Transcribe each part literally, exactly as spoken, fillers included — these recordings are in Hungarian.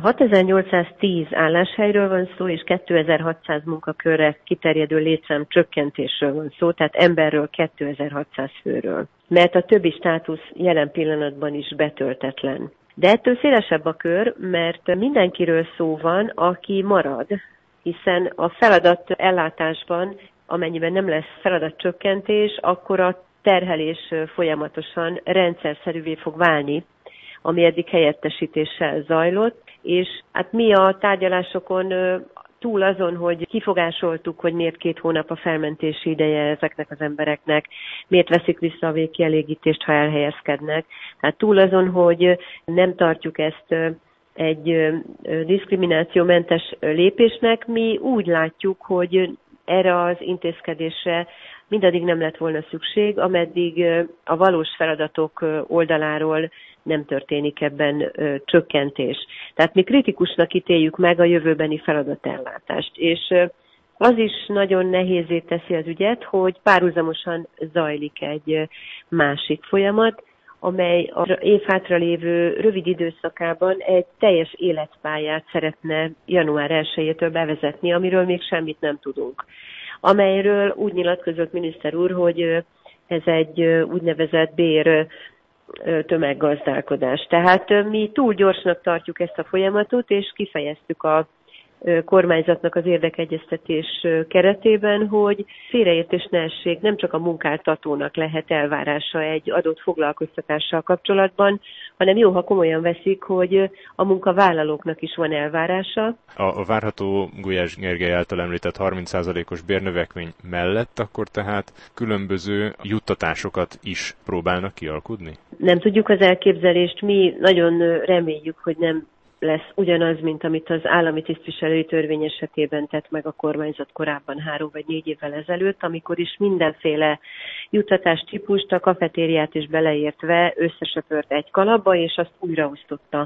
hatezer-nyolcszáztíz álláshelyről van szó, és kétezer-hatszáz munkakörre kiterjedő létszám csökkentésről van szó, tehát emberről kétezer-hatszáz főről. Mert a többi státusz jelen pillanatban is betöltetlen. De ettől szélesebb a kör, mert mindenkiről szó van, aki marad, hiszen a feladat ellátásban, amennyiben nem lesz feladatcsökkentés, akkor a terhelés folyamatosan rendszerszerűvé fog válni, ami eddig helyettesítéssel zajlott, és hát mi a tárgyalásokon túl azon, hogy kifogásoltuk, hogy miért két hónap a felmentési ideje ezeknek az embereknek, miért veszik vissza a végkielégítést, ha elhelyezkednek. Tehát túl azon, hogy nem tartjuk ezt egy diszkriminációmentes lépésnek, mi úgy látjuk, hogy erre az intézkedésre mindaddig nem lett volna szükség, ameddig a valós feladatok oldaláról nem történik ebben ö, csökkentés. Tehát mi kritikusnak ítéljük meg a jövőbeni feladatellátást. És ö, az is nagyon nehézé teszi az ügyet, hogy párhuzamosan zajlik egy ö, másik folyamat, amely az év hátra lévő rövid időszakában egy teljes életpályát szeretne január elsejétől bevezetni, amiről még semmit nem tudunk. Amelyről úgy nyilatkozott miniszter úr, hogy ö, ez egy ö, úgynevezett bér tömeggazdálkodás. Tehát mi túl gyorsnak tartjuk ezt a folyamatot, és kifejeztük a kormányzatnak az érdekegyeztetés keretében, hogy félreértés ne essék, nem csak a munkáltatónak lehet elvárása egy adott foglalkoztatással kapcsolatban, hanem jó, ha komolyan veszik, hogy a munkavállalóknak is van elvárása. A várható Gulyás Gergely által említett harminc százalékos bérnövekmény mellett akkor tehát különböző juttatásokat is próbálnak kialkudni? Nem tudjuk az elképzelést, mi nagyon reméljük, hogy nem lesz ugyanaz, mint amit az állami tisztviselői törvény esetében tett meg a kormányzat korábban három vagy négy évvel ezelőtt, amikor is mindenféle juttatás típust, a kafetériát is beleértve összesöpört egy kalapba, és azt újraosztotta.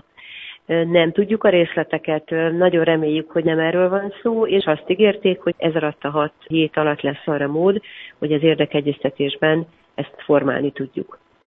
Nem tudjuk a részleteket, nagyon reméljük, hogy nem erről van szó, és azt ígérték, hogy ez alatt a hat hét alatt lesz arra mód, hogy az érdekegyeztetésben ezt formálni tudjuk.